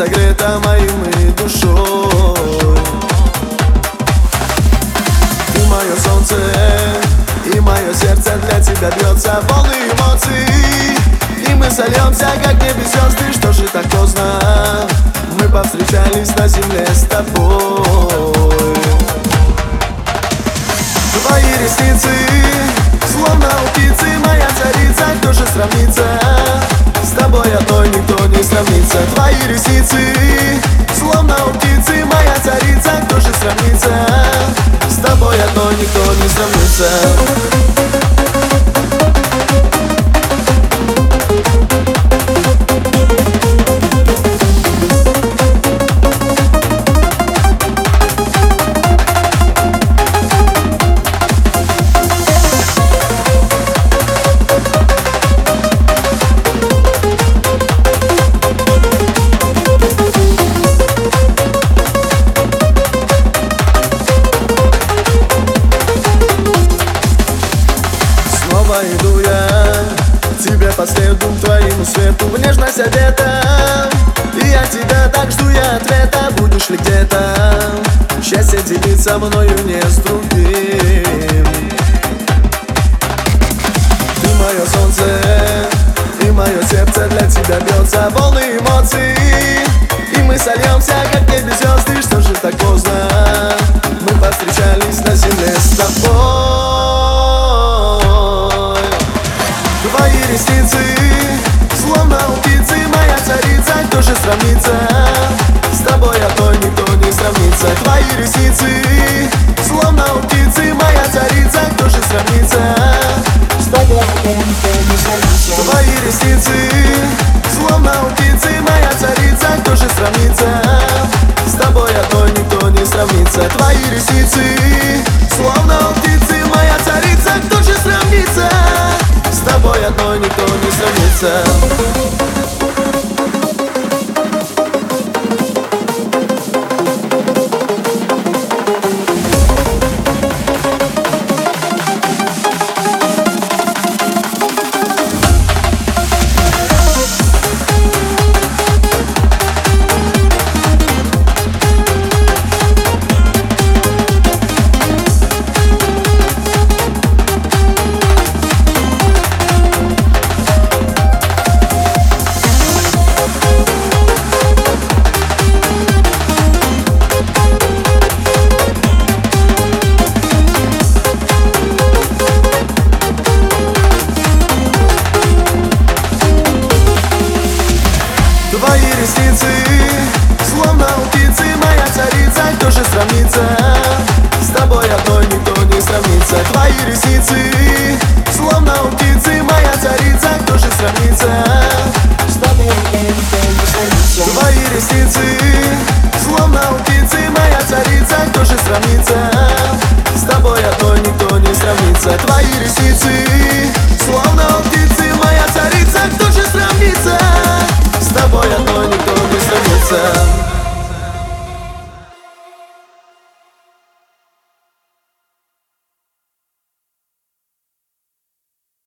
согрета моим и душой. Ты мое солнце, и мое сердце для тебя бьется, полный эмоций. И мы сольемся, как небе звезды. Что же так поздно мы повстречались на земле с тобой? Твои ресницы, словно у птицы, моя царица. Кто же сравнится с тобой одной, никто не сравнится. Твои ресницы, словно у птицы, моя царица. Кто же сравнится с тобой одной, никто не сравнится. Иду я к тебе по следу, к твоему свету, в нежность одета. И я тебя так жду, я ответа. Будешь ли где-то счастье делиться мною не с другим? Ты мое солнце, и мое сердце для тебя бьется, полный эмоций. И мы сольемся, как небе звезды. Что же так поздно мы повстречались на земле с тобой? Твои ресницы, словно у птицы, моя царица. Кто же сравнится с тобой одной, никто не сравнится. Твои ресницы, словно у птицы, моя царица. Кто же сравнится с тобой одной, никто не сравнится. Твои ресницы, словно у птицы, моя царица. Кто же сравнится с тобой одной, никто не сравнится. Твои ресницы, словно у птицы, моя царица. Кто же сравнится с тобой одной, никто не сравнится. Твои ресницы, словно у птицы, моя царица. Кто же сравнится с тобой одной, никто не сравнится. Твои ресницы, словно у птицы, моя царица. Кто же сравнится с тобой одной, никто не сравнится. Твои ресницы, словно у птицы, моя царица. Кто же сравнится с тобой одной, никто не сравнится. Твои ресницы,